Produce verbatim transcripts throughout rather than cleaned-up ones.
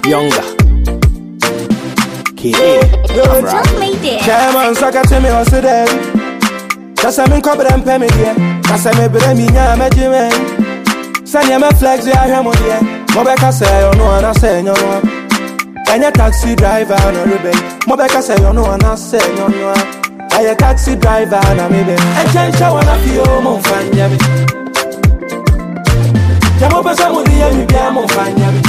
Younger. K A. Chairman Sakatemi was there. That's a min cover and pay dear. That's a me bremina, Majime. Send you my flags, I am on here. Mobeka say, you know, and I say, no. And a taxi driver, no rebel. Mobeka say, you know, and I say, no. I a taxi driver, and I'm maybe. And change I wanna feel more fun, yabby. Jamopasa would be a more fun, yabby.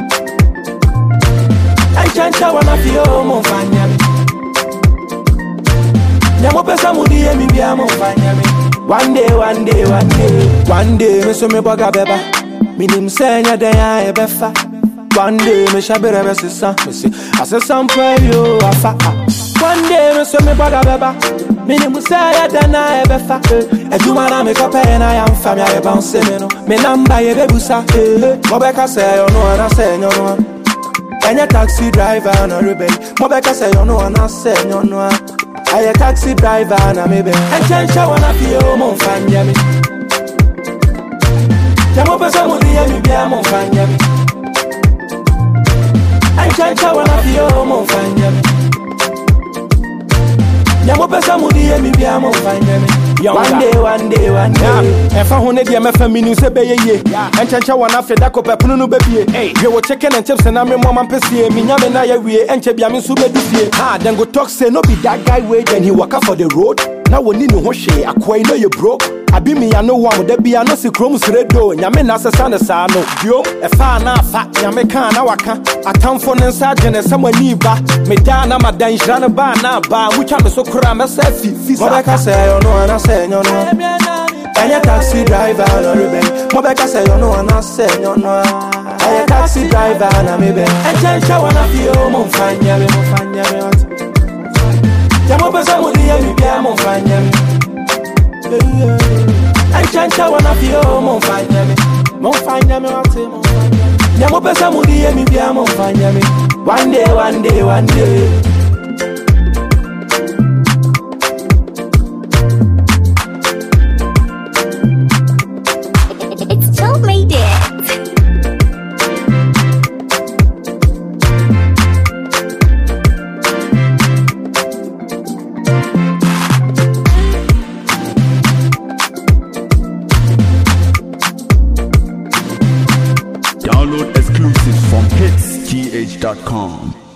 And change I wanna feel more fun, yabby. Jamopasa would be a more fun, yabby. One day, one day, one day, one day, me so me boga beba. Me nim senya day I befa. One day me shabe rebe sisa. Me say, I say some pray you afa. One day me so me boga beba. Me nim senya day I befa. E juma na me kope na ya mfami ya bounce me no. Me namba ye bebusa. Mobeka say you know and I say you know. Enya taxi driver na rebel. Mobeka say you know and I say you know. I a taxi driver and I'm maybe. And change I wanna feel more fun, yummy. Jamopasa would be a more fun, yummy. And change I wanna feel more fun, yummy. Jamopasa would be a more fun, yummy. One day, one day, one day. If I want to be a family, say, ye, and change I wanna feel that copa, no baby. Hey, you were checking and tips and I'm a mom and Pessie, Minyamina, we and Chebiamin Sube this year. Ah, then go talk, say, no be that guy wait, and he walk up for the road. Now we need no Hoshe, I quite know you broke. I be me, I know one, there be a no see crumbs red door, Yamin as a son of Sano. Yo, a far now fat Yamekan, now I can. I come for an sergeant and someone need back. Me down, I'm a dance, Jana bar now, bar, which I'm so cram myself. Mobeka say, you know, and I say, you know. And a taxi driver, no rebel. Mobeka say, you know, and I say, you know. And a taxi driver, and I'm maybe. And change I wanna feel more fun, yummy, more fun, yummy. Jamopasa would be a more fun, yummy. And change I wanna feel more fun, yummy. More fun, yummy, more fun, yummy. Jamopasa would be a more fun, yummy. One day, one day, one day. Download exclusives from hits T H dot com.